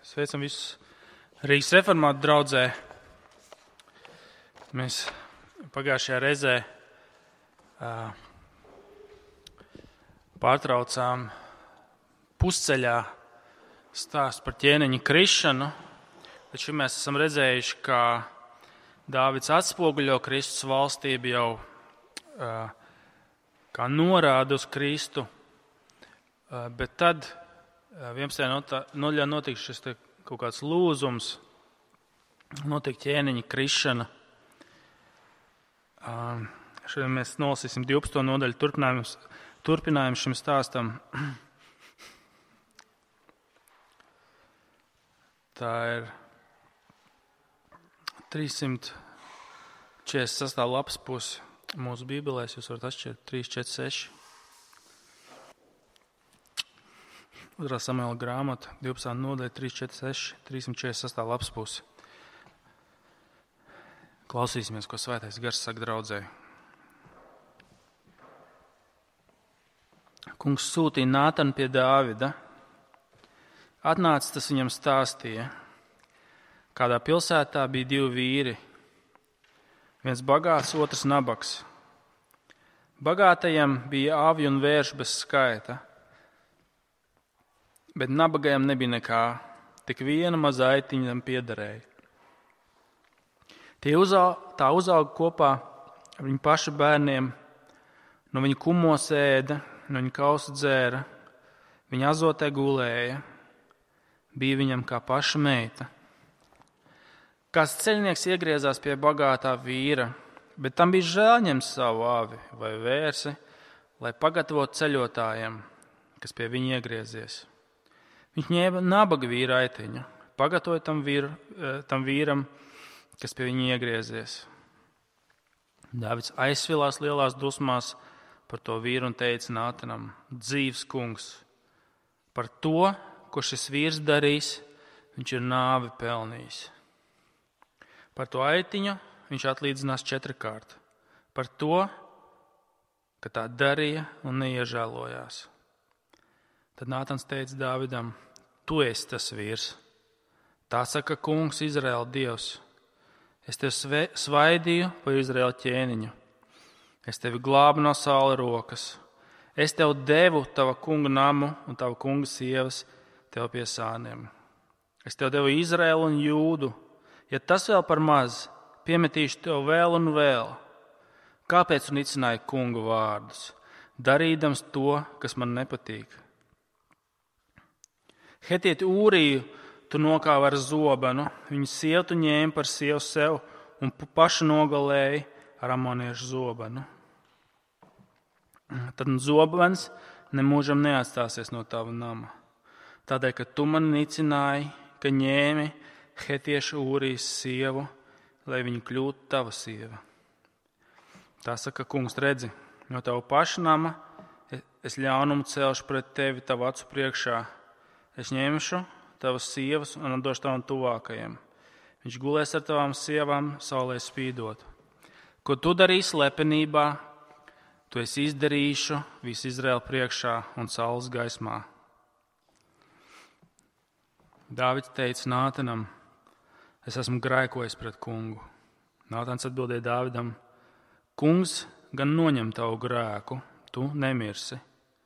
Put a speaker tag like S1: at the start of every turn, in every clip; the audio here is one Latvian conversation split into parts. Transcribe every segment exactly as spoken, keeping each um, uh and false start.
S1: Sveicam visus Rīgas reformātu draudzē. Mēs pagājušajā reizē uh, pārtraucām pusceļā stāstu par ķēniņa krišanu, taču mēs esam redzējuši, kā Dāvids atspoguļo Kristus valstību jau uh, kā norāda uz Kristu, uh, bet tad vienpadsmitajā nodaļā notiks šis kaut kāds lūzums, notiek ķēniņa krišana. Uh, šodien mēs nolasīsim divpadsmito nodaļu turpinājumu, turpinājumu šim stāstam. Tā ir trīssimt četrdesmit sestā lapas puse mūsu bībelēs, jūs varat atšķirt trīs, četri, seši. Otrā Samuela grāmata, divpadsmitā nodaļa, trīs, četri, seši, trīssimt četrdesmit sestā lapas puse. Klausīsimies, ko Svētais Gars saka draudzē. Kungs sūtīja Nātanu pie Dāvida. Atnācis tas viņam stāstīja. Kādā pilsētā bija divi vīri. Viens bagāts, otrs nabaks. Bagātajam bija avi un vērši bez skaita. Bet nabagajam nebija nekā, tik viena maza aitiņa tam piederēja. Tie uzaug, tā uzauga kopā ar viņu pašu bērniem, no viņa kumos ēda, no viņa kausa dzēra, viņa azotē gulēja, bija viņam kā paša meita. Kāds ceļnieks iegriezās pie bagātā vīra, bet tam bija žēl ņemt savu avi vai vērsi, lai pagatavotu ceļotājiem, kas pie viņa iegriezies. Viņš ņēma nabaga vīra aitiņu, pagatavoja tam, vīru, tam vīram, kas pie viņa iegriezies. Dāvids aizsvilās lielās dusmās par to vīru un teica Nātanam: dzīvs kungs, par to, ko šis vīrs darīs, viņš ir nāvi pelnījis. Par to aitiņu viņš atlīdzinās četrkārt. Par to, ka tā darīja un neiežēlojās. Tad Nātans teica Dāvidam: tu esi tas vīrs. Tā saka kungs, Izraēla Dievs. Es tevi svaidīju par Izraēla ķēniņu. Es tevi glābu no Saula rokas. Es tev devu tava kunga namu un tava kunga sievas tev pie sāniem. Es tev devu Izraēlu un Jūdu. Ja tas vēl par maz, piemetīšu tev vēl un vēl. Kāpēc tu nicināji kunga vārdus, darīdams to, kas man nepatīk? Hetieti Ūriju tu nokāvi ar zobenu, viņu sievu tu ņēmi par sievu sev un pašu nogalēji ar amoniešu zobenu. Tad zobens nemūžam neatstāsies no tava nama. Tādēļ, ka tu man nicināji, ka ņēmi Hetiešu Ūrijas sievu, lai viņa kļūtu tava sieva. Tā saka kungs, redzi, no tava paša nama es ļaunumu celšu pret tevi tavu acu priekšā. Es ņemšu tavas sievas un atdošu tavam tuvākajiem. Viņš gulēs ar tavām sievām saulē spīdot. Ko tu darīsi slepenībā, to es izdarīšu visu Izraēlu priekšā un saules gaismā. Dāvids teica Nātanam: es esmu grēkojis pret kungu. Nātans atbildēja Dāvidam: kungs gan noņem tavu grēku, tu nemirsi.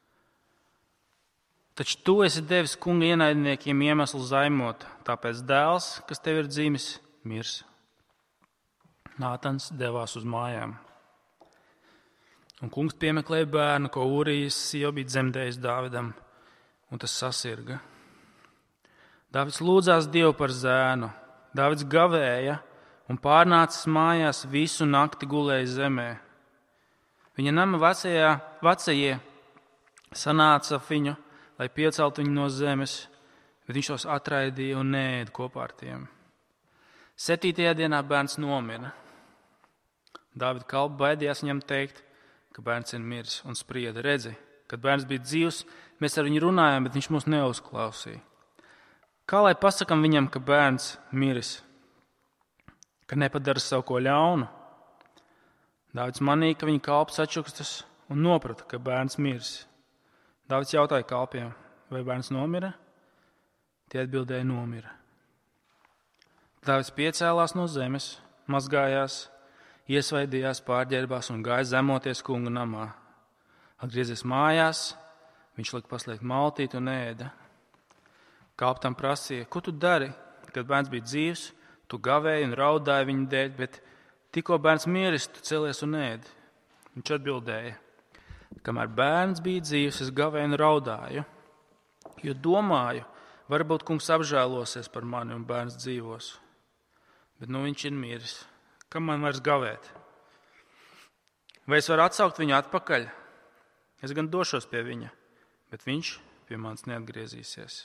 S1: Taču tu esi devis kunga ienaidniekiem iemeslu zaimot, tāpēc dēls, kas tev ir dzimis, mirs. Nātans devās uz mājām. Un kungs piemeklēja bērnu, ko Ūrijas sieva bija dzemdējis Dāvidam, un tas sasirga. Dāvids lūdzās Dievu par zēnu. Dāvids gavēja un pārnācis mājās visu nakti gulēja zemē. Viņa nama vecajā, vecajie sanāca viņu, lai pieceltu viņu no zemes, bet viņš tos atraidīja un neēda kopā ar tiem. Septītajā dienā bērns nomira. Dāvida kalpi baidījās viņam teikt, ka bērns ir miris, un sprieda: redzi, kad bērns bija dzīvs, mēs ar viņu runājām, bet viņš mūs neuzklausīja. Kā lai pasakam viņam, ka bērns miris, ka nepadara savu ko ļaunu? Dāvids manīja, ka viņa kalps atšukstas un noprata, ka bērns miris. Dāvids jautāja kalpiem: vai bērns nomira? Tie atbildēja nomira. Dāvids piecēlās no zemes, mazgājās, iesvaidījās, pārģērbās un gāja zemoties kunga namā. Atgriezies mājās, viņš lika paslēgt maltīt un ēda. Kalptam prasīja, ko tu dari? Kad bērns bija dzīvs, tu gavēji un raudāji viņa dēļ, bet tikko bērns miris, tu celies un ēdi. Viņš atbildēja, kamēr bērns bija dzīvs, es gavēju un raudāju, jo domāju, varbūt kungs apžēlosies par mani un bērns dzīvos. Bet nu viņš ir miris. Kam man vairs gavēt? Vai es varu atsaukt viņu atpakaļ? Es gan došos pie viņa, bet viņš pie manis neatgriezīsies.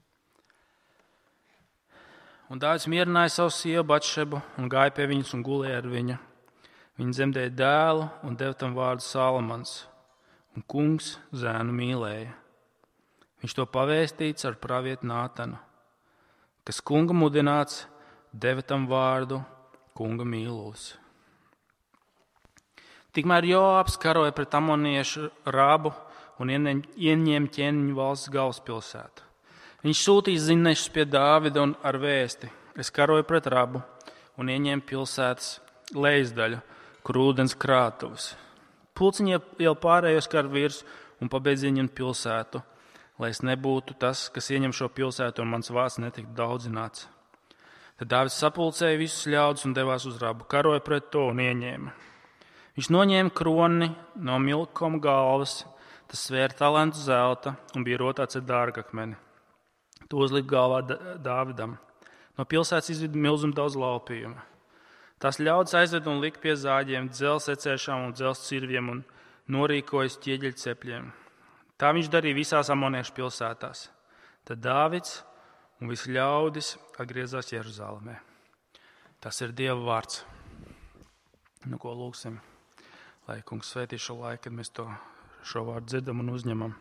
S1: Un Dāvids mierināja savu sievu Batšebu un gāja pie viņas un gulēja ar viņu. Viņa dzemdēja dēlu un deva tam vārdu Salamans, un kungs zēnu mīlēja. Viņš to pavēstīts ar pravietu Nātanu, kas kunga mudināts, deva tam vārdu kunga mīlulis. Tikmēr Joābs karoja pret amoniešu Rabu un ieņēma ķēniņu valsts galvaspilsētu. Viņš sūtīja ziņnešus pie Dāvida un ar vēsti. Es karoju pret Rabu un ieņēmu pilsētas lejasdaļu, kur ūdens krātuves. Pulciņi jau pārējos karavīrus un pabeidz ieņemt pilsētu, lai es nebūtu tas, kas ieņem šo pilsētu un mans vārds netiktu daudzināts. Tad Dāvids sapulcēja visus ļaudis un devās uz Rabu, karoja pret to un ieņēma. Viņš noņēma kroni no Milkoma galvas, tas svēra talantu zelta un bija rotāts ar dārgakmeni. To uzlika galvā Dāvidam. No pilsētas izvida milzumu daudz laupījumu. Tās ļaudis aizved un lika pie zāģiem, dzelzs ecēšām un dzelzs cirviem un norīkojas ķieģeļu cepļiem. Tā viņš darīja visās amoniešu pilsētās. Tad Dāvids un visi ļaudis atgriezās Jeruzālēmē. Tas ir Dieva vārds. Nu, ko lūgsim, lai kungs svētī šo laiku, kad mēs to, šo vārdu dzirdam un uzņemam.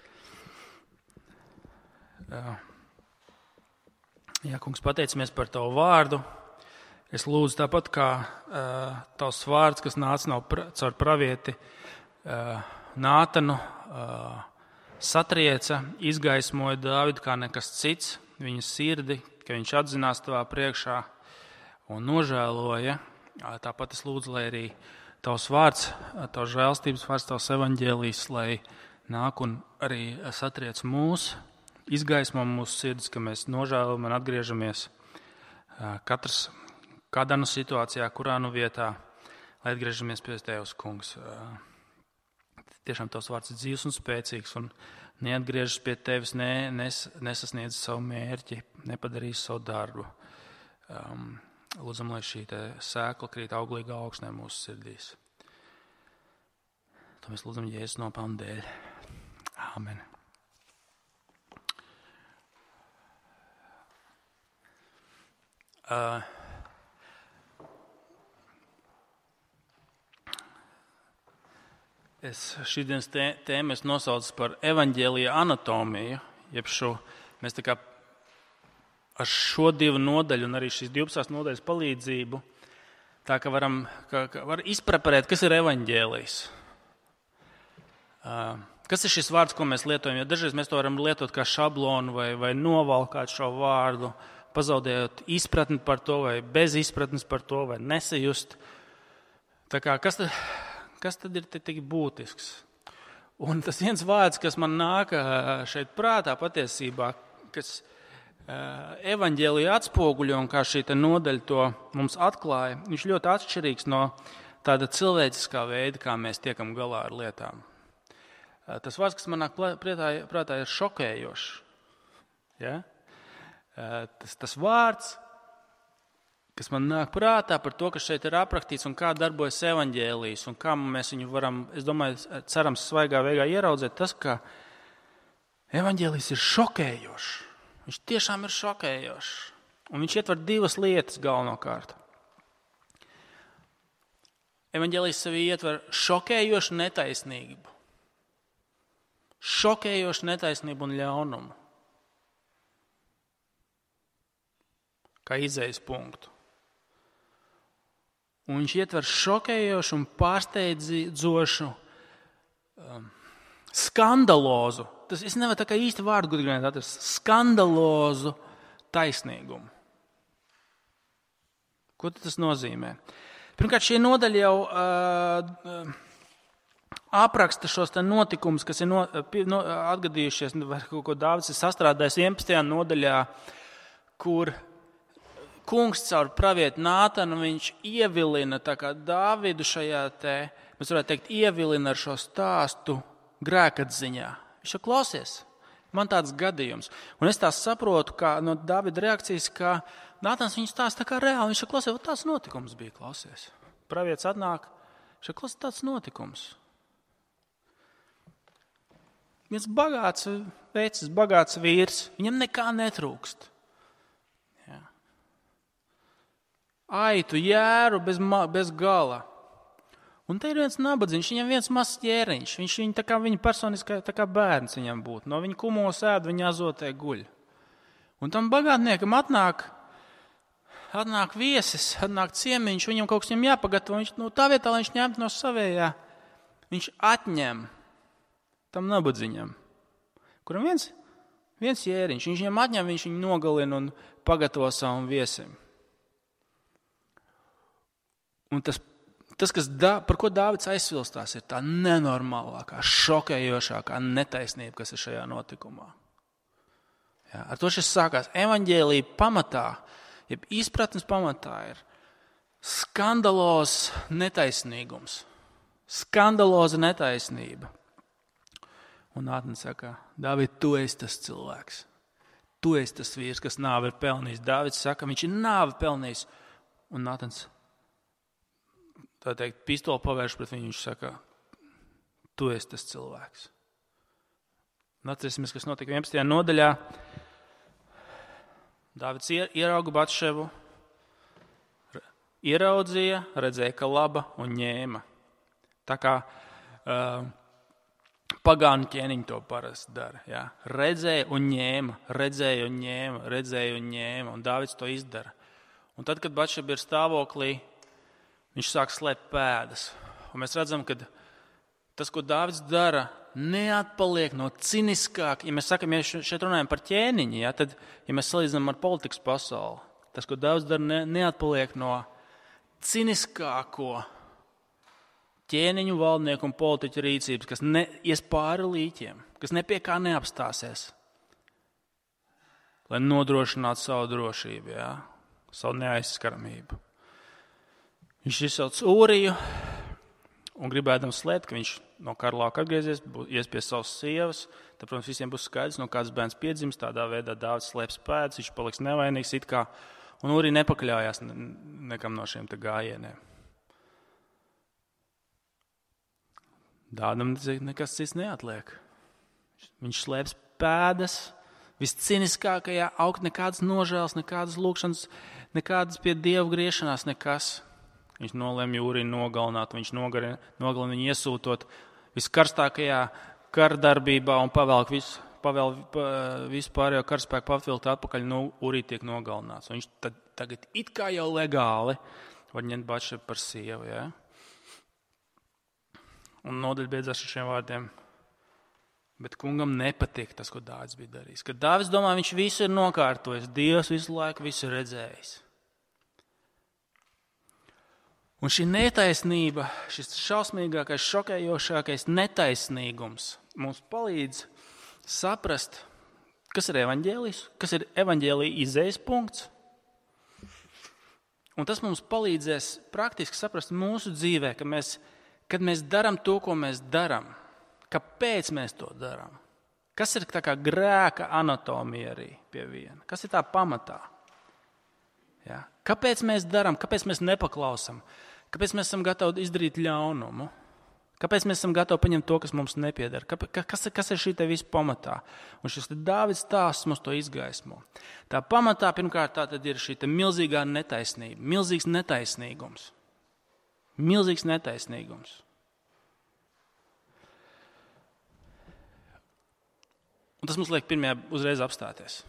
S1: Jā. Jā, kungs, pateicamies par tavu vārdu. Es lūdzu tāpat kā uh, tavs vārds, kas nāca no pra, caur pravieti uh, Nātanu, uh, satrieca, izgaismoja Dāvidu kā nekas cits, viņa sirdi, ka viņš atzinās tavā priekšā un nožēloja. Tāpat es lūdzu, lai arī tavs vārds, tavs žēlstības vārds, tavs evaņģēlijs, lai nāk un arī satriec mūs, izgaismo mūsu sirdis, ka mēs nožēlojam un atgriežamies katrs kādā no situācijā, kurā nu vietā, lai atgriežamies pie Tevs, kungs. Tiešām tavs vārds ir dzīvs un spēcīgs un neatgriežas pie Tevis, ne, nes, nesasniedz savu mērķi, nepadarīs savu darbu. Um, lūdzam, lai šī sēkla krīt auglīgā augsnē mūsu sirdīs. To mēs lūdzam Jēzus nopelnu dēļ. Āmen. Uh, es šīdienas tēmu es nosaucu par evaņģēlija anatomiju, jeb šo, mēs tā kā ar šo divu nodaļu un arī šīs divpadsmitās nodaļas palīdzību, tā ka varam ka, ka var izpreparēt, kas ir evaņģēlijs. Uh, kas ir šis vārds, ko mēs lietojam, jo dažreiz mēs to varam lietot kā šablonu vai, vai novalkāt šo vārdu, pazaudējot izpratni par to, vai bez izpratnes par to, vai nesajust. Tā kā, kas tad, kas tad ir tik būtisks? Un tas viens vārds, kas man nāk šeit prātā patiesībā, kas evaņģēliju atspoguļo un kā šī nodaļa to mums atklāja, viņš ļoti atšķirīgs no tāda cilvēciskā veida, kā mēs tiekam galā ar lietām. Tas vārds, kas man nāk prātā, prātā ir šokējošs. Ja? Tas, tas vārds, kas man nāk prātā par to, kas šeit ir aprakstīts un kā darbojas evaņģēlijs un kā mēs viņu varam, es domāju, cerams, svaigā veigā ieraudzēt, tas, ka evaņģēlijs ir šokējošs. Viņš tiešām ir šokējošs. Un viņš ietver divas lietas galvenokārt. Evaņģēlijs sevī ietver šokējošu netaisnību. Šokējošu netaisnību un ļaunumu. Kā izējas punktu. Un viņš ietver šokējošu un pārsteidzošu um, skandalozu, tas es nevaru tā kā īsti vārdu gudrināt atrast, skandalozu taisnīgumu. Ko tas nozīmē? Pirmkārt, šī nodaļa jau uh, apraksta šos notikumus, kas ir no, no, atgadījušies, vai kaut ko Dāvids ir sastrādājis vienpadsmitajā nodaļā, kur kungs caur pravietu Nātanu viņš ievilina tā kā Dāvidu šajā te, mēs varētu teikt, ievilina ar šo stāstu grēkatziņā. Viņš jau klausies, man tāds gadījums. Un es tā saprotu, kā no Dāvida reakcijas, ka Nātans viņu stāsta tā kā reāli. Viņš jau klausies, tāds notikums bija, klausies. Pravietis atnāk, viņš jau klausies, tāds notikums. Viens bagāts vecis, bagāts vīrs, viņam nekā netrūkst. Aitu, jēru bez, bez gala. Un te ir viens nabadzīgs, viņam viens mazs ķēriņš. Viņš viņu tā kā viņa personiskā tā kā bērns viņam būtu. No viņa kumos ēd, viņa azotē guļ. Un tam bagātniekam atnāk, atnāk viesis, atnāk ciemiņš, viņam kaut kas viņam jāpagatavo. Viņš, nu, tā vietā, lai viņš ņemtu no savējā, viņš atņem tam nabadzīņam, kuram viens, viens ķēriņš. Viņš viņam atņem, viņš viņu nogalina un pagatavo savam viesim. Un tas, tas kas da, par ko Dāvids aizsvilstās, ir tā nenormālākā, šokējošākā netaisnība, kas ir šajā notikumā. Jā, ar to šis sākās. Evaņģēlija pamatā, jeb izpratnes pamatā ir skandalos netaisnīgums. Skandaloza netaisnība. Un Nātans saka, Dāvid, tu esi tas cilvēks. Tu esi tas vīrs, kas nāvi ir pelnījis. Dāvids saka, viņš ir nāvi pelnījis. Un Nātans tā teikt, pistoli pavērš pret viņu, viņš saka, tu esi tas cilvēks. Un atcerēsimies, kas notika vienpadsmitajā nodaļā. Dāvids ierauga Batševu, ieraudzīja, redzēja, ka laba un ņēma. Tā kā uh, pagānu ķēniņi to parasti dara. Jā. Redzēja un ņēma, redzēja un ņēma, redzēja un ņēma, un Dāvids to izdara. Un tad, kad Batšeba ir stāvoklī, viņš sāk slēpt pēdas. Un mēs redzam, ka tas, ko Dāvids dara, neatpaliek no ciniskāk. Ja mēs sakam, ja šeit runājam par ķēniņu, ja, tad, ja mēs salīdzinām ar politikas pasauli, tas, ko Dāvids dara, ne, neatpaliek no ciniskāko ķēniņu, valdnieku un politiķu rīcības, kas ne, ies pāri līķiem, kas ne pie kā neapstāsies, lai nodrošinātu savu drošību, ja, savu neaizskaramību. Viņš izsauc Ūriju un gribēdams slēpt, ka viņš no kara lauka atgriezies, ies pie savas sievas. Tad, protams, visiem būs skaidrs, no kāds bērns piedzims. Tādā veidā Dāvids slēps pēdas, viņš paliks nevainīgs it kā. Un Ūrija nepakļājās nekam no šiem te gājieniem. Dāvidam nekas cits neatliek. Viņš slēps pēdas, visciniskākajā, augt nekādas nožēlas, nekādas lūkšanas, nekādas pie Dievu griešanās, nekas. Viņš nolēma Ūriju nogalināt, viņš nogalina, nogalina viņu iesūtot viskarstākajā kardarbībā un pavelk visu, pavēl, pa, visu pārējo karaspēku pavilkt atpakaļ, nu Ūrija tiek nogalināts. Un viņš tad, tagad it kā jau legāli var ņemt Batšebu par sievu. Ja? Un nodaļa beidzās ar šiem vārdiem. Bet kungam nepatīk tas, ko Dāvids bija darījis. Kad Dāvids domā, viņš visu ir nokārtojis, Dievs visu laiku visu ir redzējis. Un šī netaisnība, šis šausmīgākais, šokējošākais netaisnīgums mums palīdz saprast, kas ir evaņģēlijs, kas ir evaņģēlija izējas punkts. Un tas mums palīdzēs praktiski saprast mūsu dzīvē, ka mēs, kad mēs darām to, ko mēs darām, kāpēc mēs to darām. Kas ir tā kā grēka anatomija arī pie viena? Kas ir tā pamatā? Ja? Kāpēc mēs darām, kāpēc mēs nepaklausam? Kāpēc mēs esam gatavi izdarīt ļaunumu? Kāpēc mēs esam gatavi paņemt to, kas mums nepieder? Kas, kas ir šī te visu pamatā? Un šis Dāvids stāsts mums to izgaismo. Tā pamatā pirmkārt tā tad ir šī te milzīgā netaisnība, milzīgs netaisnīgums. Milzīgs netaisnīgums. Un tas mums liek pirmajā uzreiz apstāties.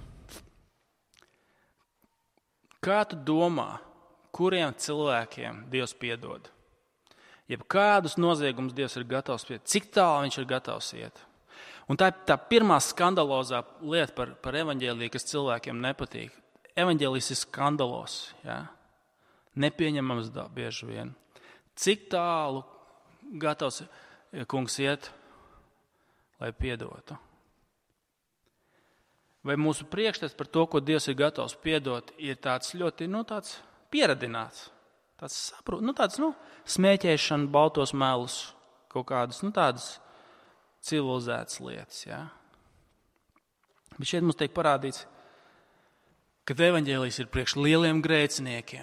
S1: Kā tu domā, kuriem cilvēkiem Dievs piedod? Jeb kādus noziegumus Dievs ir gatavs piedot? Cik tālu viņš ir gatavs iet? Un tā ir tā pirmā skandalozā lieta par, par evaņģēliju, kas cilvēkiem nepatīk. Evaņģēlijs ir skandalos, ja? Nepieņemams da, bieži vien. Cik tālu gatavs kungs iet, lai piedotu? Vai mūsu priekšstats par to, ko Dievs ir gatavs piedot, ir tāds ļoti, nu, tāds pieradināts, tāds saprot, nu, tāds, nu, smēķēšana, baltos melus, kaut kādas, nu, tādas civilizētas lietas, jā. Bet šeit mums tiek parādīts, ka evaņģēlijs ir priekš lieliem grēciniekiem.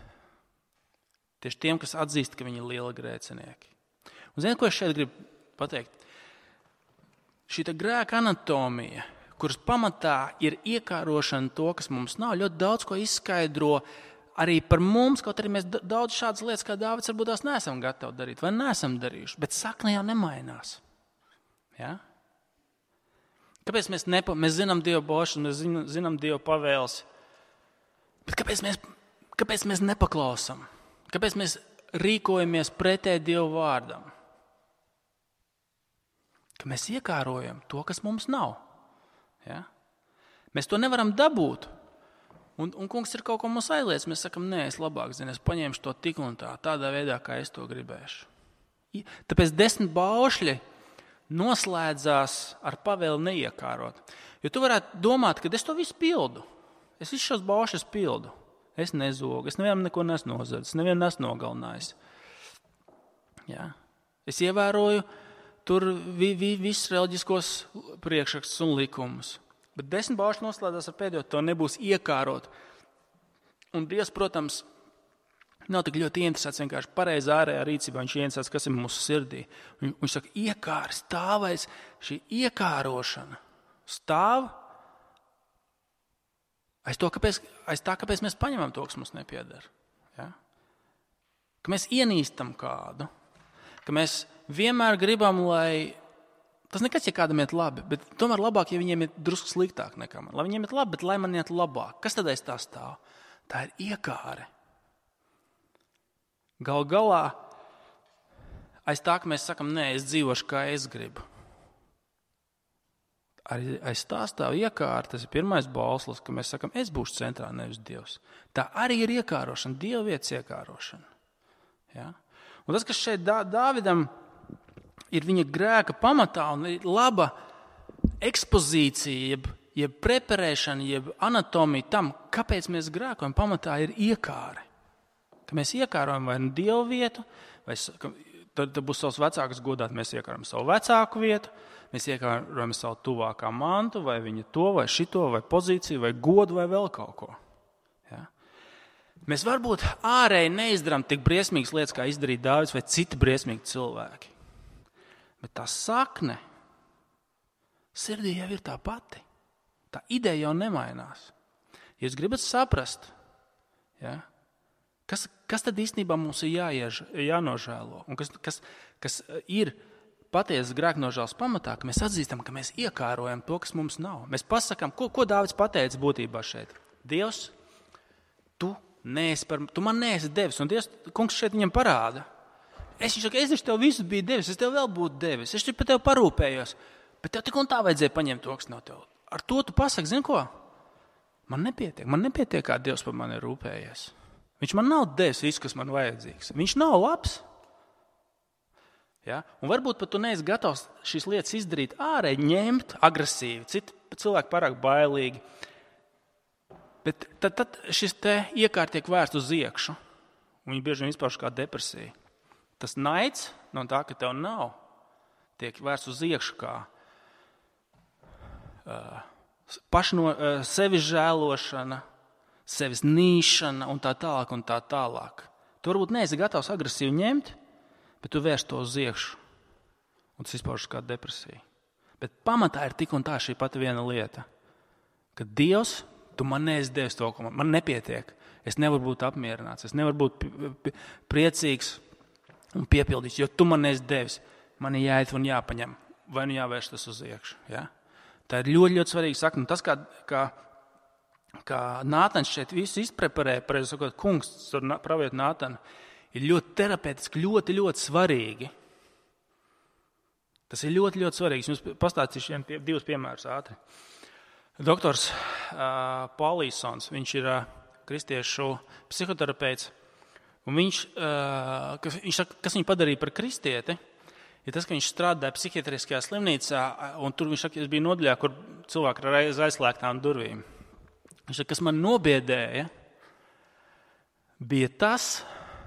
S1: Tieši tiem, kas atzīst, ka viņi ir lieli grēcinieki. Un ziniet, ko es šeit gribu pateikt? Šī grēka anatomija, kuras pamatā ir iekārošana to, kas mums nav, ļoti daudz ko izskaidro arī par mums, kaut arī mēs daudz šādas lietas, kā Dāvids, varbūt tās neesam gatavi darīt vai neesam darījuši, bet sakne jau nemainās. Ja? Kāpēc mēs, nepa, mēs zinām Dieva bošas, mēs zinām, zinām Dieva pavēles, bet kāpēc mēs, kāpēc mēs nepaklausam? Kāpēc mēs rīkojamies pretēji Dieva vārdam? Ka mēs iekārojam to, kas mums nav. Ja? Mēs to nevaram dabūt. Un, un kungs ir kaut ko mums aizliedz. Mēs sakam, nē, es labāk zinu, es paņemšu to tik un tā, tādā veidā, kā es to gribēšu. Tāpēc desmit baušļi noslēdzās ar pavēli neiekārot. Jo tu varētu domāt, ka es to visu pildu. Es visu šos baušļus pildu. Es nezogu, es nevienam neko nesmu nozadzis, nevienu nesmu nogalinājis. Ja? Es ievēroju tur vi, vi, visus reliģiskos priekšrakstus un likumus. Bet desmit baušļi noslēdzās ar pēdējo, to nebūs iekārot. Un Dievs, protams, nav tik ļoti interesēts vienkārši pareizi ārējā rīcībā, viņš interesēts, kas ir mūsu sirdī. Viņ, viņš saka, iekāri, stāvēs, šī iekārošana stāv aiz, to, kāpēc, aiz tā, kāpēc mēs paņemam to, kas mums nepieder. Ja? Ka mēs ienīstam kādu, ka mēs vienmēr gribam, lai tas nekas, ja kādam iet labi, bet tomēr labāk, ja viņiem ir drusku sliktāk nekā man. Lai viņiem iet labi, bet lai man iet labāk. Kas tad aiz tā stāv? Tā ir iekāre. Gal galā aiz tā, ka mēs sakam, nē, es dzīvošu, kā es gribu. Arī aiz tā stāv iekāre, tas ir pirmais bauslis, ka mēs sakam, es būšu centrā, nevis Dievs. Tā arī ir iekārošana, Dieva vietas iekārošana. Ja? Un tas, kas šeit Dā, Dāvidam ir viņa grēka pamatā un ir laba ekspozīcija, jeb, jeb preparēšana, jeb anatomija tam, kāpēc mēs grēkojam, pamatā ir iekāre. Ka mēs iekārojam vai nu Dievu vietu, vai tad, tad būs savs vecāks godāt, mēs iekārojam savu vecāku vietu, mēs iekārojam savu tuvākā mantu, vai viņa to, vai šito, vai pozīciju, vai godu, vai vēl kaut ko. Ja? Mēs varbūt ārēji neizdarām tik briesmīgas lietas, kā izdarīja Dāvids vai citi briesmīgi cilvēki. Bet tā sakne sirdī jau ir tā pati. Tā ideja jau nemainās. Ja jūs gribat saprast, ja, kas, kas tad īstenībā mums ir jāiež, jānožēlo, un kas, kas, kas ir patiesas grēknožēlas pamatā, ka mēs atzīstam, ka mēs iekārojam to, kas mums nav. Mēs pasakām, ko, ko Dāvids pateica būtībā šeit. Dievs, tu, neesi par, tu man neesi devis, un Dievs, kungs šeit viņam parāda. Es viņš saka, es tev visu biju devis, es tev vēl būtu devis, es par tevi parūpējos, bet tev tik un tā vajadzēja paņemt to, kas no tev. Ar to tu pasaki, zini ko? Man nepietiek, man nepietiek, kā Dievs par mani ir rūpējies. Viņš man nav devis visu, kas man vajadzīgs. Viņš nav labs. Ja? Un varbūt pat tu neesi gatavs šīs lietas izdarīt ārēji, ņemt agresīvi, citi cilvēki pārāk bailīgi. Bet tad, tad šis te iekārt tiek vērsts uz iekšu, un viņi bieži vien izpauž kā depresija. Tas naids no tā, ka tev nav, tiek vērsts uz iekšu kā uh, pašno, uh, sevis žēlošana, sevis nīšana un tā tālāk un tā tālāk. Tu varbūt neesi gatavs agresīvi ņemt, bet tu vērst to uz iekšu, un tas izpaužas kā depresija. Bet pamatā ir tik un tā šī pati viena lieta, ka Dievs, tu man neesi devis to, ko man, man nepietiek. Es nevaru būt apmierināts, es nevaru būt priecīgs un piepildīts, jo tu man neesi devis. Man ir jāiet un jāpaņem, vai nu jāvērš tas uz iekšu. Ja? Tā ir ļoti, ļoti svarīga sakna. Tas, kā, kā, kā Nātans šeit visu izpreparē, pareizi sakot, kungs, pravietu Nātanu, ir ļoti terapeitiski, ļoti, ļoti svarīgi. Tas ir ļoti, ļoti svarīgi. Jums pastāstīšu vien divus piemērus ātri. Doktors uh, Paulīsons, viņš ir uh, kristiešu psihoterapeits, un viņš, uh, kas, viņš saka, kas viņu padarīja par kristieti, ir tas, ka viņš strādāja psihiatriskajā slimnīcā, un tur viņš saka, es biju nodaļā, kur cilvēki ir aiz aizslēgtām durvīm. Viņš saka, kas man nobiedēja, bija tas,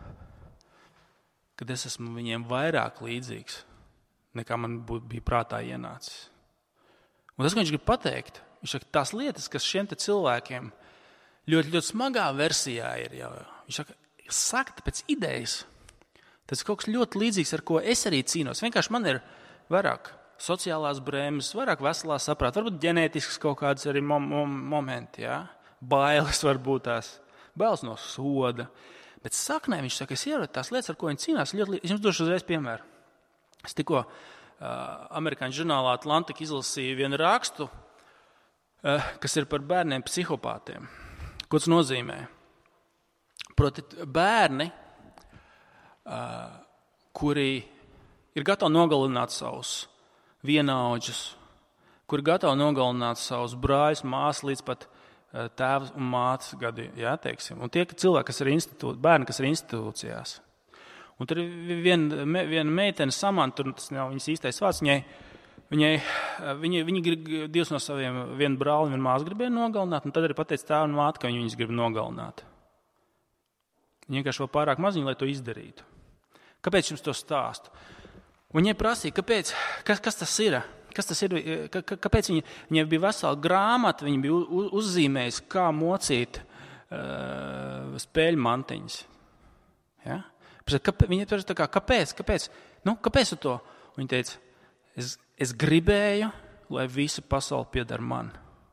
S1: kad es esmu viņiem vairāk līdzīgs, nekā man bija prātā ienācis. Un tas, ko viņš grib pateikt, viņš saka, tās lietas, kas šiem te cilvēkiem ļoti, ļoti smagā versijā ir, jau, viņš saka, sakta pēc idejas, tas ir kaut kas ļoti līdzīgs, ar ko es arī cīnos. Vienkārši man ir vairāk sociālās brēmas, vairāk veselā saprāta, varbūt ģenētisks kaut kāds arī mom, mom, momenti, jā? Bailes varbūt tās, bailes no soda. Bet saknē viņš saka, es ierodu tās lietas, ar ko viņi cīnās. Ļoti, es jums došu uzreiz piemēru. Es tikko uh, amerikāņu žurnālā Atlantika izlasīju vienu rakstu, uh, kas ir par bērniem psihopātiem. Ko tas nozīmē? Proti, bērni, uh, kuri ir gatavi nogalināt savus vienaudžus, kuri gatavi nogalināt savus brāļus, māsas līdz pat uh, tēvs un mātes gadi, jā, teiksim. Un tie cilvēki, kas ir institū, bērni, kas ir institūcijās. Un tur ir viena, viena meitene, Samanta, tas nav viņas īstais vārds, viņai, viņai, viņi, viņi grib, divas no saviem, vienu brāli un vienu māsu gribēja nogalināt, un tad arī pateica tēvu un māti, ka viņi viņas grib nogalināt. Viņi vienkārši vēl pārāk maziņi, lai to izdarītu. Kāpēc jums to stāstu? Viņai prasīja, kāpēc, kas, kas tas ir? Kas tas ir? Kā, kāpēc viņa, viņai bija vesela grāmata, viņa bija uzzīmējusi, kā mocīt uh, spēļu mantiņas. Ja? Viņa teica, tā kā, kāpēc? Kāpēc? Nu, kāpēc to? Viņa teica, es, es gribēju, lai visa pasaule pieder man.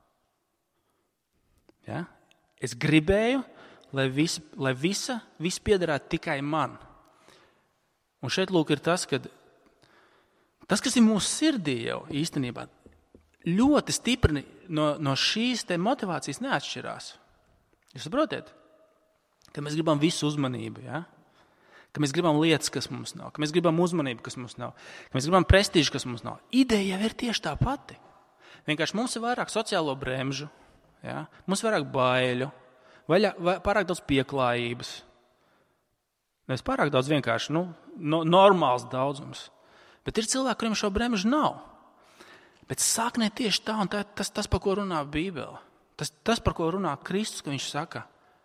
S1: Ja? Es gribēju, lai visa, lai visa, visa piederētu tikai man. Un šeit lūk ir tas, ka tas, kas ir mūsu sirdī jau īstenībā, ļoti stipri no, no šīs te motivācijas neatšķirās. Jūs saprotiet? Ka mēs gribam visu uzmanību, ja? Ka mēs gribam lietas, kas mums nav, ka mēs gribam uzmanību, kas mums nav, ka mēs gribam prestīžu, kas mums nav. Ideja jau ir tieši tā pati. Vienkārši mums ir vairāk sociālo bremžu, ja? Mums ir vairāk baiļu, vai, vai pārāk daudz pieklājības. Nevis pārāk daudz vienkārši, nu, no, normāls daudzums. Bet ir cilvēki, kuriem šo bremžu nav. Bet saknē tieši tā, un tā, tas, tas, par ko runā Bībele. Tas, tas, par ko runā Kristus, ka viņš saka,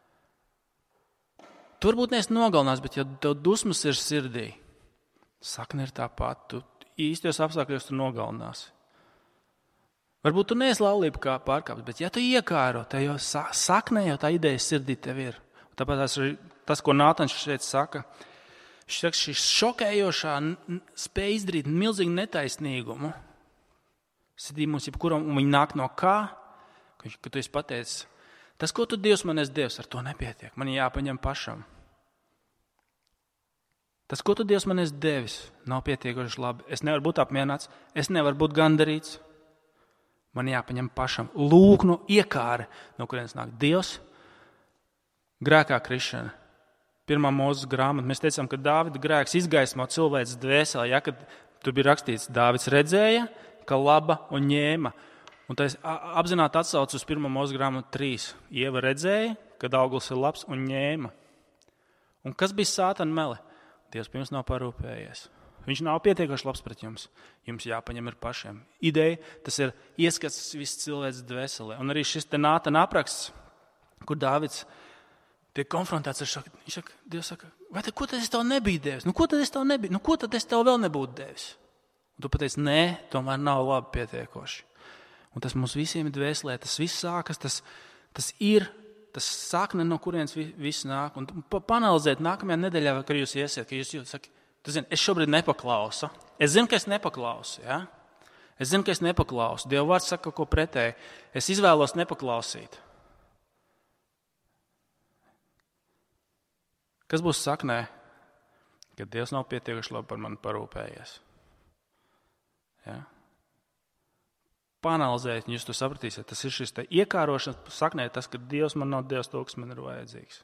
S1: tu varbūt neesi nogalinās, bet ja tev dusmas ir sirdī, sakne ir tā pati, tu īstajos apstākļos tu nogalinās. Varbūt tu neesi laulību kā pārkāpts, bet ja tu iekāro, te jau saknē jau tā ideja sirdī tev ir. Tāpēc tas, tas ko Nātans šeit saka, viņš saka, šī šokējošā spēja izdarīt milzīgu netaisnīgumu. Sirdī mums jebkuram, un viņi nāk no kā, ka tu esi pateicis, tas, ko tu Dievs man esi Dievs, ar to nepietiek. Man jāpaņem pašam. Tas, ko tu Dievs man esi devis, nav pietiekoši labi. Es nevaru būt apmierināts, es nevaru būt gandarīts. Man jāpaņem pašam. Lūk, no iekāre, no kurienes nāk Dievs, grēkā krišana. Pirmā Mūzes grāmata, mēs teicām, ka Dāvida grēks izgaismo cilvēces dvēselē, ja, kad tur bija rakstīts, Dāvids redzēja, ka laba un ņēma. Un tā es apzināti atsaucu uz pirmā Mūzes grāmatu trīs. Ieva redzēja, kad auglis ir labs un ņēma. Un kas bija Sātana mele? Dievs pie jums nav parūpējies. Viņš nav pietiekoši labs pret jums. Jums jāpaņem ir pašiem. Ideja, tas ir ieskats viss cilvēks dvēselē. Un arī šis te Nātana apraksts, kur Dāvids tiek konfrontēts ar šo, viņš saka, Dievs saka, vai tad ko tad es tev nebiju devis? Nu ko tad es tev nebiju? Nu ko tad es tev vēl nebūtu devis? Un tu pateici, nē, tomēr nav labi pietiekoši. Un tas mums visiem ir dvēselē, tas viss sākas, tas, tas ir, tas sakne, no kurienes viss nāk. Un panalizēt nākamajā nedēļā, kad jūs iesiet, ka jūs jūtat, tu zini, es šobrīd nepaklausu. Es zinu, ka es nepaklausu, ja? Es zinu, ka es nepaklausu. Dieva vārds saka kaut ko pretēji. Es izvēlos nepaklausīt. Kas būs saknē, kad Dievs nav pietiekuši labi par mani parūpējies? Ja? Panalizēt, jūs to sapratīsiet. Tas ir šis te iekārošanas saknē, tas, ka Dievs man nav Dievs to, kas man ir vajadzīgs.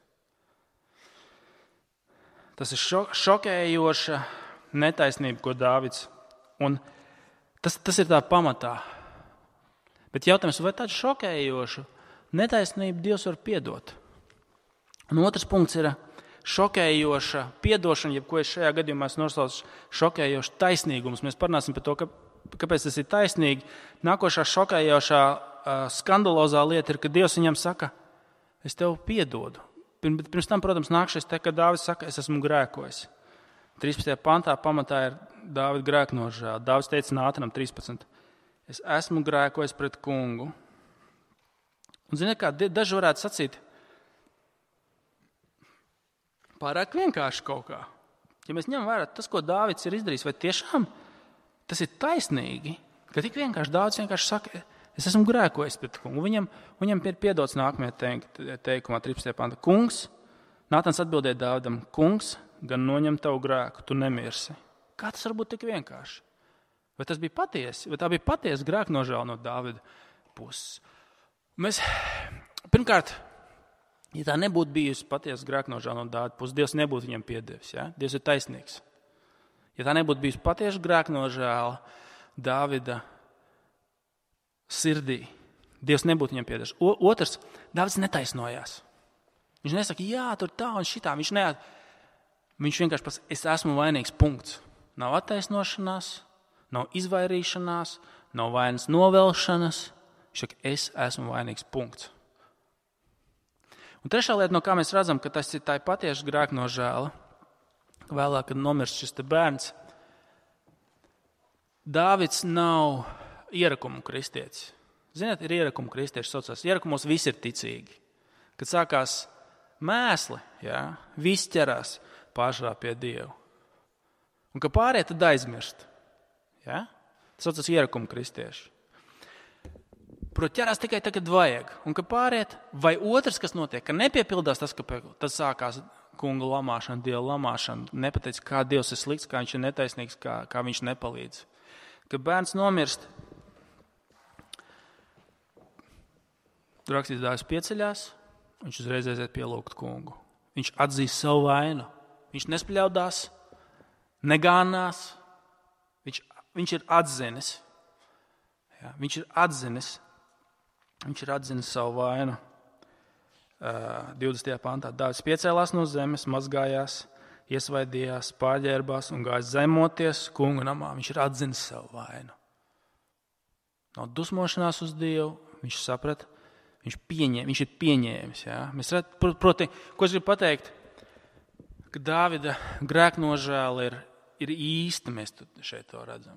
S1: Tas ir šo, šokējoša netaisnība, ko Dāvids. Un Tas, tas ir tā pamatā. Bet jautājums, vai tādu šokējošu netaisnību Dievs var piedot? Un otrs punkts ir šokējoša piedošana, jeb ko es šajā gadījumā nosaucu šokējošu taisnīgums. Mēs parunāsim par to, ka, kāpēc tas ir taisnīgi. Nākošā šokējošā skandalozā lieta ir, ka Dievs viņam saka, es tev piedodu. Bet pirms tam, protams, nāk šis te, ka Dāvids saka, es esmu grēkojis. trīspadsmitajā pantā pamatā ir Dāvida grēknožēla. Dāvids teica Nātanam trīspadsmit. Es esmu grēkojis pret kungu. Un, zini, kā daži varētu sacīt, pārāk vienkārši kaut kā. Ja mēs ņemam vērā tas, ko Dāvids ir izdarījis, vai tiešām tas ir taisnīgi, ka tik vienkārši Dāvids vienkārši saka, es esmu grēkojis pret kungu. Viņam, viņam ir piedots nākamajā teikumā, trīspadsmitajā pantā. Kungs, Nātans atbildēja Dāvidam, kungs, gan noņem tavu grēku, tu nemirsi. Kā tas var būt tik vienkārši? Vai tas bija patiesi? Vai tā bija patiesa grēknožēla no Dāvida puses? Mēs, pirmkārt, ja tā nebūtu bijusi patiesa grēknožēla no Dāvida puses, Dievs nebūtu viņam piedevis. Ja? Dievs ir taisnīgs. Ja tā nebūtu bijusi patiesa grēknožēla Dāvida sirdī, Dievs nebūtu viņam piedevis. Otrs, Dāvids netaisnojās. Viņš nesaka, jā, tur tā un šitā. Viņš, ne, viņš vienkārši pasaka, es esmu vainīgs, punkts. Nav attaisnošanās, nav izvairīšanās, nav vainas novelšanas. Viņš saka, es esmu vainīgs, punkts. Un trešā lieta, no kā mēs redzam, ka tas ir tā patiesa grēknožēla, vēlāk, kad nomirst šis te bērns, Dāvids nav ierakumu kristietis. Ziniet, ir ierakumu kristieši saucās. Ierakumos visi ir ticīgi. Kad sākās mēsli, jā, viss ķerās pāršā pie Dievu. Un ka pārējie tad aizmirst. Jā? Tas saucās ierakumu kristieši. Prot ķerās tikai tagad vajag. Un ka pārējie, vai otrs, kas notiek, ka nepiepildās tas, ka tad sākās kunga lamāšana, Dieva lamāšana, nepateic, kā Dievs ir slikts, kā viņš ir netaisnīgs, kā, kā viņš nepalīdz. Kad bērns nomirst, rakstīts Dāvis pieceļās, viņš uzreiz aiziet pielūgt kungu. Viņš atzīst savu vainu. Viņš nespļaudās, negānās. Viņš, viņš ir atzinis. Jā, viņš ir atzinis. Viņš ir atzinis savu vainu. Uh, divdesmitajā pantā Dāvis piecēlās no zemes, mazgājās, iesvaidījās, pārģērbās un gāja zemoties kungu namā. Viņš ir atzinis savu vainu. Nav dusmošanās uz Dievu, viņš saprata, viņš, pieņēm, viņš ir pieņēmis. Jā. Mēs redz, proti, ko es gribu pateikt, ka Dāvida grēknožēla ir, ir īsta, mēs šeit to redzam.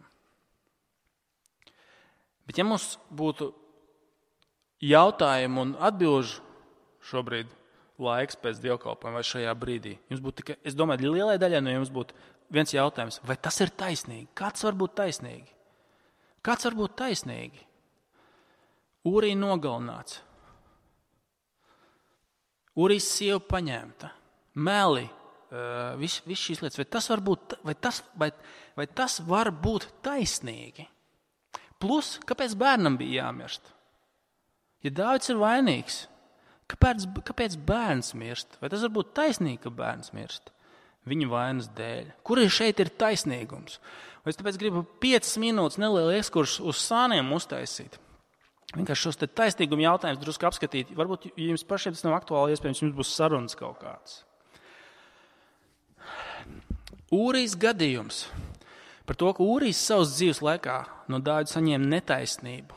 S1: Bet ja mums būtu jautājumu un atbilžu šobrīd laiks pēc dievkalpojuma vai šajā brīdī, jums būtu tikai, es domāju, lielai daļai no jums būtu viens jautājums, vai tas ir taisnīgi? Kāds var būt taisnīgi? Kāds var būt taisnīgi? Ūrija nogalināts. Ūrijas sieva paņemta. Meli, uh, viss vis šīs lietas. Vai tas var būt, vai tas, vai, vai tas var būt taisnīgi? Plus, kāpēc bērnam bija jāmirst? Ja Dāvids ir vainīgs, kāpēc, kāpēc bērns mirst? Vai tas var būt taisnīgi, ka bērns mirst? Viņa vainas dēļ. Kur ir šeit ir taisnīgums? Es tāpēc gribu piecas minūtes nelielu ekskursu uz sāniem uztaisīt. Vienkārši šos te taisnīgumu jautājumus drusku apskatīt. Varbūt jums pašiem tas nav aktuāli, iespējams, jums būs sarunas kaut kāds. Ūrijas gadījums. Par to, ka Ūrijas savas dzīves laikā no Dāvida saņēma netaisnību.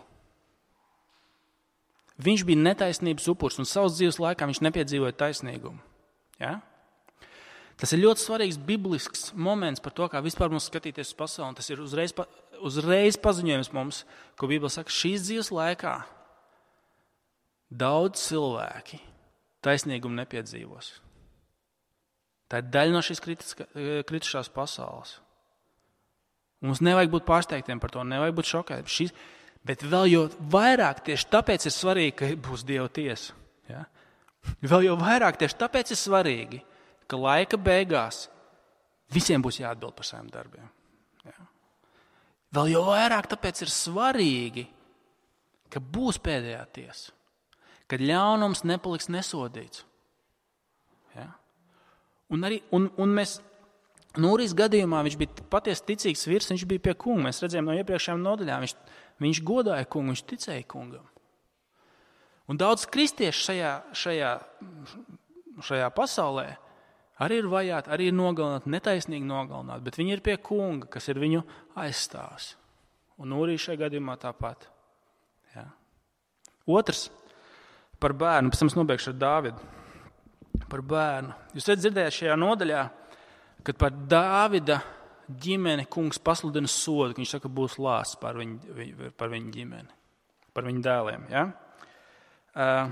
S1: Viņš bija netaisnības upurs un savas dzīves laikā viņš nepiedzīvoja taisnīgumu. Ja? Tas ir ļoti svarīgs biblisks moments par to, kā vispār mums skatīties uz pasauli. Tas ir uzreiz, uzreiz paziņojums mums, ko Bībele saka, šīs dzīves laikā daudz cilvēki taisnīgumu nepiedzīvos. Tā ir daļa no šīs kritušās pasaules. Mums nevajag būt pārsteigtiem par to, nevajag būt šokētiem. Šis, bet vēl jau vairāk tieši tāpēc ir svarīgi, ka būs Dieva tiesa. Ja? Vēl jau vairāk tieši tāpēc ir svarīgi, ka laika beigās visiem būs jāatbild par saviem darbiem. Ja? Vēl jau vairāk tāpēc ir svarīgi, ka būs pēdējā tiesa, kad ļaunums nepaliks nesodīts. Ja? Un, arī, un, un mēs Nūrijas gadījumā viņš bija patiesi ticīgs vīrs, viņš bija pie kunga. Mēs redzējām no iepriekšējām nodaļām, viņš, viņš godāja kungu, viņš ticēja kungam. Un daudz kristiešu šajā, šajā, šajā pasaulē arī ir vajāti, arī ir nogalināti, netaisnīgi nogalināti, bet viņi ir pie kunga, kas ir viņu aizstāvs. Un Nūrija šajā gadījumā tāpat. Ja. Otrs par bērnu, pēc tam es nobeigšu ar Dāvidu. Par bērnu. Jūs redzat, dzirdējāt šajā nodaļā, kad par Dāvida ģimeni kungs pasludina sodu, ka viņš saka, būs lāsts par viņu, par viņu ģimeni, par viņu dēliem. Ja? Uh,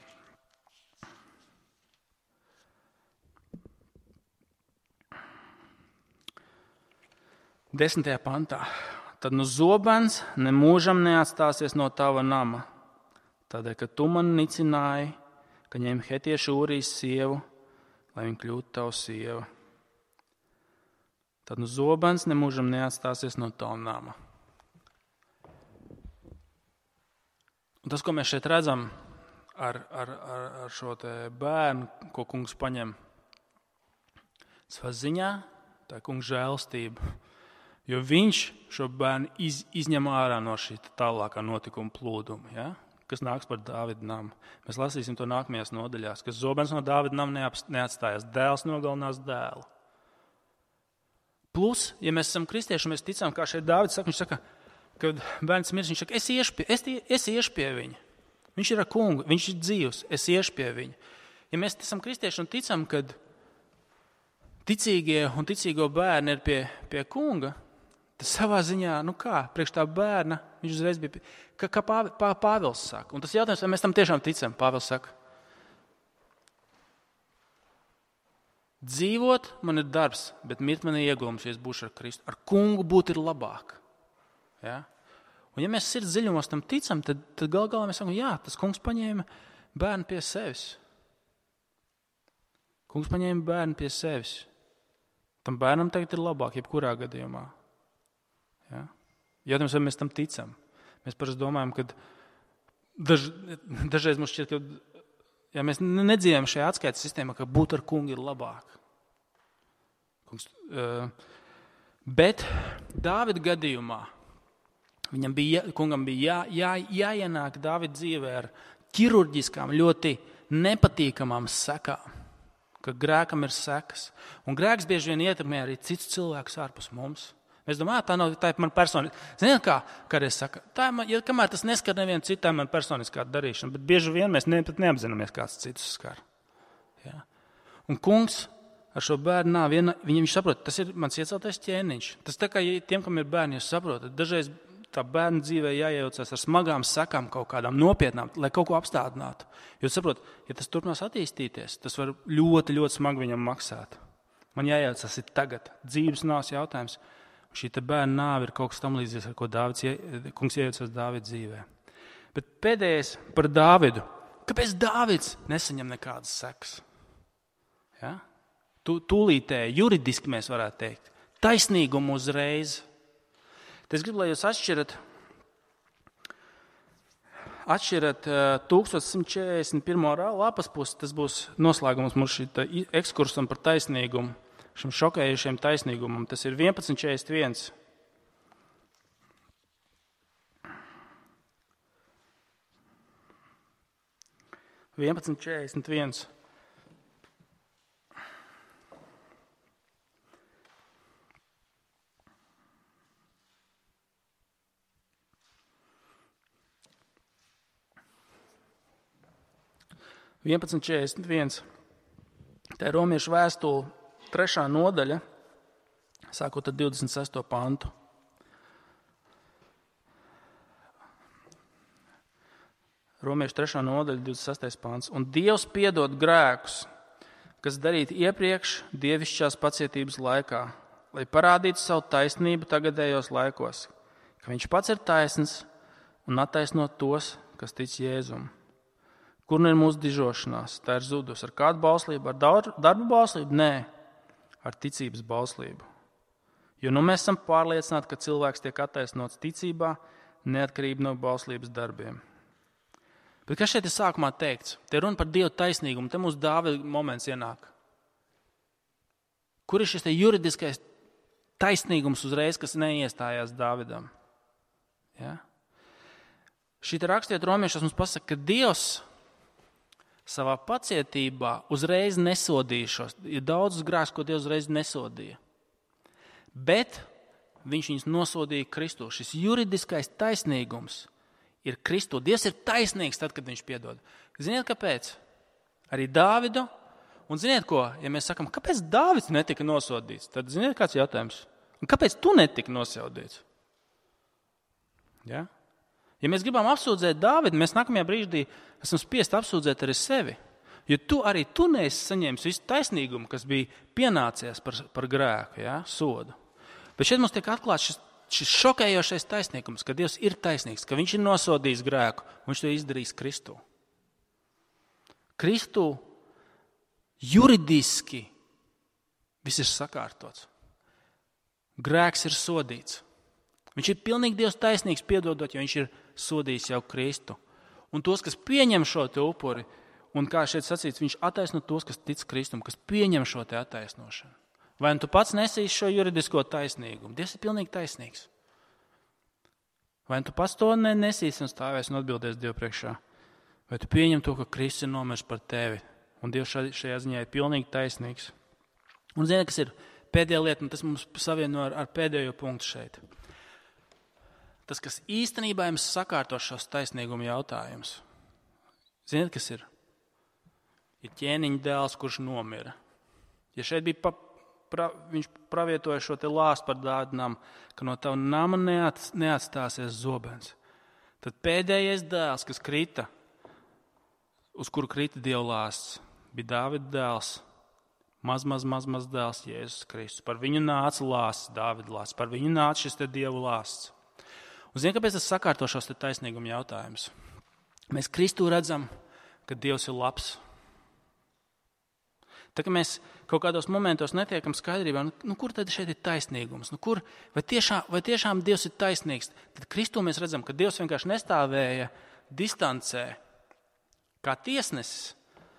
S1: desmitajā pantā. Tad nu zobens nemūžam neatstāsies no tava nama, tādēļ, ka tu man nicināji, ka ņem hetiešu Ūrijas sievu, lai viņa kļūtu tavu sievu. Tad nu zobens nemūžam neatstāsies no tava nama. Un tas, ko mēs šeit redzam ar, ar, ar, ar šo te bērnu, ko kungs paņem savā ziņā, tā ir kungs žēlstība. Jo viņš šo bērnu iz, izņem ārā no šī tālākā notikuma plūduma, ja? Kas nāks par Dāvida namu. Mēs lasīsim to nākamajās nodaļās, kas zobens no Dāvida nama neatstājās, dēls nogalinās dēlu. Plus, ja mēs esam kristieši, mēs ticam, kā šeit Dāvids saka, viņš saka, kad bērns mirst, viņš saka, es iešu pie, es, es iešu pie viņa. Viņš ir ar kungu, viņš ir dzīvs, es iešu pie viņa. Ja mēs esam kristieši un ticam, kad ticīgie un ticīgo bērni ir pie, pie kunga, tad savā ziņā, nu kā, priekš tā bērna, viņš uzreiz bija, pie, kā, kā Pāvi, Pā, Pāvils saka. Un tas jautājums, vai mēs tam tiešām ticam, Pāvils saka. Dzīvot man ir darbs, bet mirt man ir iegūms, ja es būšu ar Kristu. Ar kungu būt ir labāk. Ja? Un ja mēs sirds dziļumos tam ticam, tad, tad gal galā mēs sakam, jā, tas kungs paņēma bērnu pie sevis. Kungs paņēma bērnu pie sevis. Tam bērnam tagad ir labāk, jebkurā gadījumā. Ja? Jautājums, vai mēs tam ticam. Mēs parasti domājam, ka daž, dažreiz mums šķiet, ka ja mēs nedzīvojam šajā atskaites sistēmā, ka būt ar kungu ir labāk. Kungs, uh, bet Dāvida gadījumā viņam bija, kungam bija jā, jā, jāienāk Dāvida dzīvē ar ķirurģiskām, ļoti nepatīkamām sekām, ka grēkam ir sekas. Un grēks bieži vien ietekmē arī cits cilvēks ārpus mums. Mēs domājam, tā nav tā ir man personiski. Ziniet, kā, kā es saku, tā ir man, ja kamēr tas neskar nevienu citu, tā ir man personiskā darīšana, bet bieži vien mēs ne, pat neapzināmies, kāds citus skar. Ja? Un kungs ar šo bērnu nav, viena, viņam viņš saprot, tas ir mans ieceltais ķēniņš. Tas tā kā tiem, kam ir bērni, jūs saprotat, dažreiz tā bērna dzīvē jāiejaucās ar smagām sakām kaut kādām nopietnām, lai kaut ko apstādinātu. Jūs saprotat, ja tas turpinās attīstīties, tas var ļoti, ļoti smagi viņam maksāt. Man jājaucās ir tagad, dzīves nāves jautājums. Šī te bērna nāve ir kaut kas tam līdzīgs, ar ko Dāvids, kungs iejaucās Dāvida dzīvē. Bet pēdējais par Dāvidu. Kāpēc Dāvids nesaņem nekādas sekas? Ja? Tūlītēji, juridiski mēs varētu teikt. Taisnīgumu uzreiz. Tad es gribu, lai jūs atšķirat, atšķirat tūkstoš simt četrdesmit pirmo lapas pusi, tas būs noslēgums mums šī ekskursam par taisnīgumu. Šim šokējušiem taisnīgumam. Tas ir vienpadsmit četrdesmit viens. vienpadsmit četrdesmit viens. vienpadsmit četrdesmit viens. Tā ir Romiešu vēstule. Trešā nodaļa, sākot ar divdesmit sesto pantu. Romiešu trešā nodaļa, divdesmit sestais pants. Un Dievs piedod grēkus, kas darīti iepriekš dievišķās pacietības laikā, lai parādītu savu taisnību tagadējos laikos, ka viņš pats ir taisns un attaisnot tos, kas tic Jēzum. Kur nu ir mūsu dižošanās? Tā ir zudus. Ar kādu bauslību? Ar darbu bauslību? Nē. Ar ticības bauslību. Jo nu mēs esam pārliecināti, ka cilvēks tiek attaisnots ticībā, neatkarīgi no bauslības darbiem. Bet kas šeit ir sākumā teikts? Te runa par Dievu taisnīgumu, te mūsu Dāvida moments ienāk. Kur ir šis te juridiskais taisnīgums uzreiz, kas neiestājās Dāvidam? Ja? Šī rakstiet romiešos mums pasaka, ka Dievs savā pacietībā uzreiz nesodīja šos. Ir daudzus grēkus, ko Dievs uzreiz nesodīja. Bet viņš viņus nosodīja Kristū. Šis juridiskais taisnīgums ir Kristū. Dievs ir taisnīgs tad, kad viņš piedod. Ziniet, kāpēc? Arī Dāvidu. Un ziniet ko? Ja mēs sakam, kāpēc Dāvids netika nosodīts? Tad ziniet, kāds jautājums? Un kāpēc tu netika nosodīts? Ja? Ja mēs gribam apsūdzēt Dāvidu, mēs nākamajā brīdī esam spiest apsūdzēt arī sevi. Jo tu arī tu neesi saņēmis visu taisnīgumu, kas bija pienācies par, par grēku, ja? Sodu. Bet šeit mums tiek atklāts šis, šis šokējošais taisnīgums, ka Dievs ir taisnīgs, ka viņš ir nosodījis grēku, un viņš to izdarījis Kristū. Kristū juridiski viss ir sakārtots. Grēks ir sodīts. Viņš ir pilnīgi Dievs taisnīgs piedodot, jo viņš ir sodījis jau Kristu. Un tos, kas pieņem šo te upuri, un kā šeit sacīts, viņš attaisno tos, kas tic Kristum, kas pieņem šo te attaisnošanu. Vai tu pats nesīsi šo juridisko taisnīgumu? Dievs ir pilnīgi taisnīgs. Vai tu pats to nesīsi un stāvēsi un atbildēsi Dievu priekšā? Vai tu pieņem to, ka Kristus ir nomiris par tevi? Un Dievs šajā ziņā ir pilnīgi taisnīgs. Un zini, kas ir pēdējā lieta, un tas mums savieno ar, ar pēdējo punktu šeit. Tas, kas īstenībā jums sakārto šos taisnīgumu jautājumus. Ziniet, kas ir? Ir ķēniņa dēls, kurš nomira. Ja šeit bija, pa, pra, viņš pravietoja šo te lāstu par Dāvida namu, ka no tava nama neat, neatstāsies zobens, tad pēdējais dēls, kas krita, uz kuru krita Dieva lāsts, bija Dāvida dēls, maz, maz, maz, maz dēls Jēzus Kristus. Par viņu nāca lāsts, Dāvida lāsts, par viņu nāca šis te Dieva lāsts. Un zini, kāpēc tas sakārto šos te taisnīgumu jautājumus? Mēs Kristū redzam, ka Dievs ir labs. Tā kā mēs kaut kādos momentos netiekam skaidrībā, nu, nu kur tad šeit ir taisnīgums? Nu, kur, vai, tiešām, vai tiešām Dievs ir taisnīgs? Tad Kristū mēs redzam, ka Dievs vienkārši nestāvēja distancē kā tiesnesis,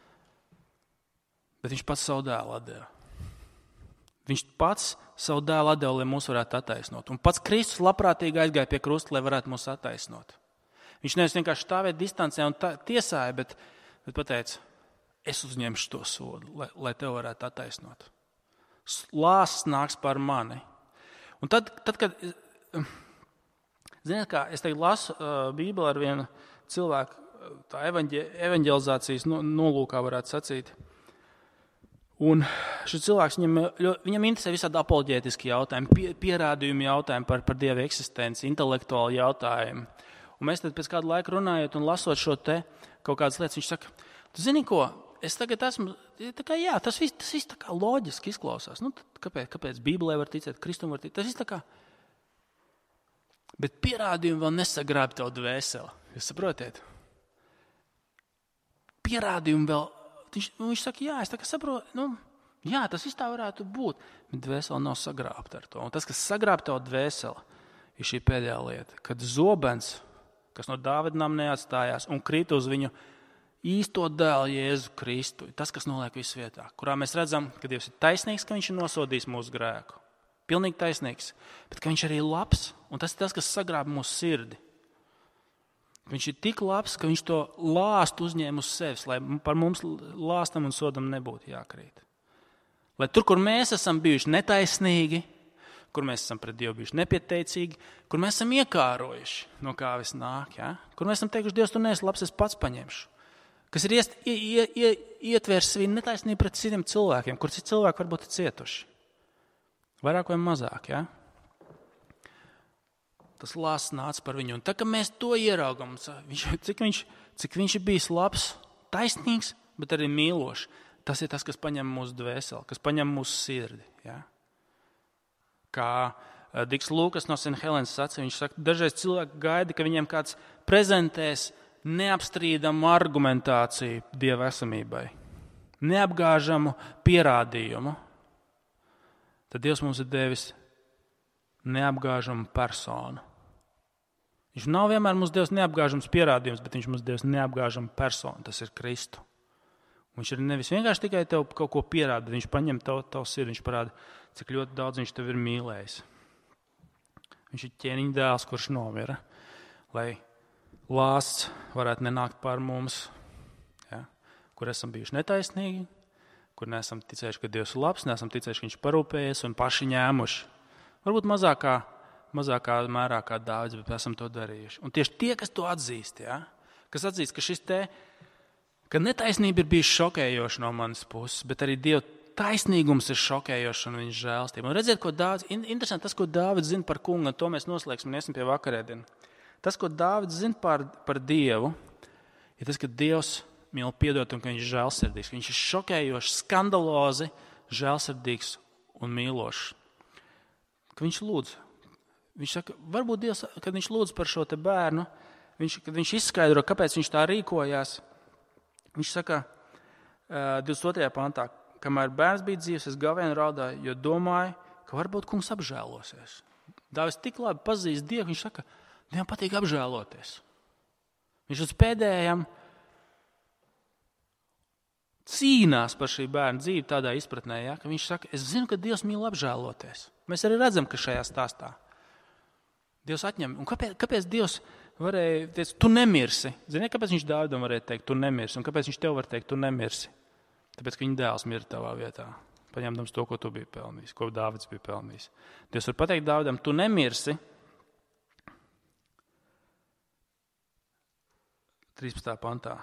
S1: bet viņš pats savu dēlu atdeva. Viņš pats savu dēlu atdeva, lai mūs varētu attaisnot. Un pats Kristus labprātīgi aizgāja pie krusta, lai varētu mūs attaisnot. Viņš nevis vienkārši stāvēja distancē un tā, tiesāja, bet, bet pateica, es uzņemšu to sodu, lai, lai tev varētu attaisnot. Lāsts nāks par mani. Un tad, tad kad, ziniet kā, es tagad lasu uh, Bībeli ar vienu cilvēku, tā evaņģe, evaņģelizācijas nolūkā varētu sacīt. Un šis cilvēks, viņam, viņam interesē visādi apoloģētiski jautājumi, pie, pierādījumi jautājumi par, par Dieva eksistenci, intelektuāli jautājumi. Un mēs tad pēc kādu laiku runājot un lasot šo te kaut kādas lietas, viņš saka, tu zini ko, es tagad esmu, tā kā jā, tas viss, tas viss tā kā loģiski izklausās. Nu, kāpēc, kāpēc Bībelē var ticēt, Kristum var ticēt, tas viss tā kā, bet pierādījumi vēl nesagrāb tev dvēseli. Jūs saprotiet? Pierādījumi vēl, viņš, viņš saka, jā, es tā kā saprotu, nu, jā, tas viss tā varētu būt, bet dvēseli nav sagrābta ar to. Un tas, kas sagrāb tev dvēseli, ir šī pēdējā lieta, kad zobens, kas no Dāvida nama neatstājās un krīt uz viņu īsto dēlu Jēzu Kristu, tas, kas noliek visu vietā, kurā mēs redzam, ka Dievs ir taisnīgs, ka viņš ir nosodījis mūsu grēku. Pilnīgi taisnīgs, bet ka viņš arī ir labs, un tas ir tas, kas sagrāb mūsu sirdi. Viņš ir tik labs, ka viņš to lāstu uzņēma uz sevis, lai par mums lāstam un sodam nebūtu jākrīt. Lai tur, kur mēs esam bijuši netaisnīgi, kur mēs esam pret Dievu bijuši nepieteicīgi, kur mēs esam iekārojuši, no kā viss nāk, ja? Kur mēs esam teikuši, Dievs, tu neesi labs, es pats paņemšu. Kas ir iest, ie, ie, ie, ietvērs sevi netaisnību pret citiem cilvēkiem, kur citi cilvēki varbūt ir cietuši. Vairāk vai mazāk, ja? Tas lāsts nāca par viņu. Un tā, ka mēs to ieraugam, viņš, cik, viņš, cik viņš ir bijis labs, taisnīgs, bet arī mīlošs, tas ir tas, kas paņem mūsu dvēseli, kas paņem mūsu sirdi. Ja? Kā Diks Lūkas no Saint Helens sacīja, viņš saka, dažreiz cilvēki gaida, ka viņiem kāds prezentēs neapstrīdamu argumentāciju Dieva esamībai, neapgāžamu pierādījumu. Tad Dievs mums ir devis neapgāžamu personu. Viņš nav vienmēr mums devis neapgāžams pierādījums, bet viņš mums devis neapgāžamu personu, tas ir Kristu. Viņš ir nevis vienkārši tikai tev kaut ko pierāda, bet viņš paņem tavu, tavu sirdi, viņš parāda, cik ļoti daudz viņš tev ir mīlējis. Viņš ir ķēniņa dēls, kurš nomira, lai lāsts varētu nenākt pār mums, ja? Kur esam bijuši netaisnīgi, kur neesam ticējuši, ka Dievs ir labs, neesam ticējuši, ka viņš parūpējies un paši ņēmuši. Varbūt mazākā, mazākā mērā kā Dāvids, bet esam to darījuši. Un tieši tie, kas to atzīst, ja? Kas atzīst, ka šis te ka netaisnība ir bijusi šokējoša no manas puses, bet arī Dieva taisnīgums ir šokējošs un viņš žēlstība. Un redziet, ko Dāvids, interesanti tas, ko Dāvids zina par kungu, un to mēs noslēgsim un iesim pie vakarēdienu. Tas, ko Dāvids zina par, par Dievu, ir tas, ka Dievs mīl piedot un ka viņš ir žēlsirdīgs. Viņš ir šokējošs, skandalozi, žēlsirdīgs un mīlošs. Ka viņš lūdz. Viņš saka, varbūt Dievs, kad viņš lūdz par šo te bērnu, viņš, kad viņš izskaidro, kāpēc viņš tā rīkojās, viņš saka, divdesmit otrajā pantā, kamēr bērns bija dzīvs, es galvien raudāju, jo domāju, ka varbūt kungs apžēlosies. Dāvids tik labi pazīst Dievu, viņš saka, Dievam patīk apžēloties. Viņš uz pēdējām cīnās par šī bērna dzīvi tādā izpratnē, ja, ka viņš saka, es zinu, ka Dievs mīl apžēloties. Mēs arī redzam, ka šajā stāstā Dievs atņem. Un kāpēc, kāpēc Dievs varēja teikt, tu nemirsi? Zini, kāpēc viņš Dāvidam varēja teikt, tu nemirsi? Un kāpēc viņš tev var teikt, tu nemirsi? Tāpēc, ka viņa dēls mirta tavā vietā, paņemdams to, ko tu biji pelnījis, ko Dāvids bija pelnījis. Dievs var pateikt Dāvidam, tu nemirsi. trīspadsmitajā pantā.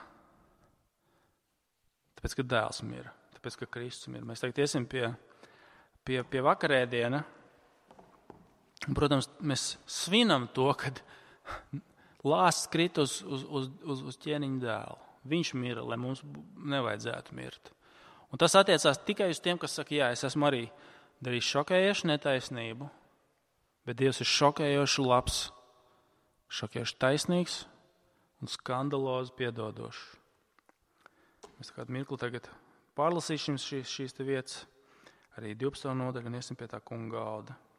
S1: Tāpēc, ka dēls mira, tāpēc, ka Kristus mira. Mēs tagad iesim pie, pie, pie vakarēdiena. Protams, mēs svinam to, kad lāsts krīt uz, uz, uz, uz, uz ķēniņa dēlu. Viņš mira, lai mums nevajadzētu mirt. Un tas attiecās tikai uz tiem, kas saka, jā, es esmu arī darījis šokējošu netaisnību, bet Dievs ir šokējoši labs, šokējoši taisnīgs un skandalozi piedodošs. Mēs kādu mirkli tagad pārlasīsim šīs, šīs te vietas, arī divpadsmito nodaļu un iesim pie tā kunga galda.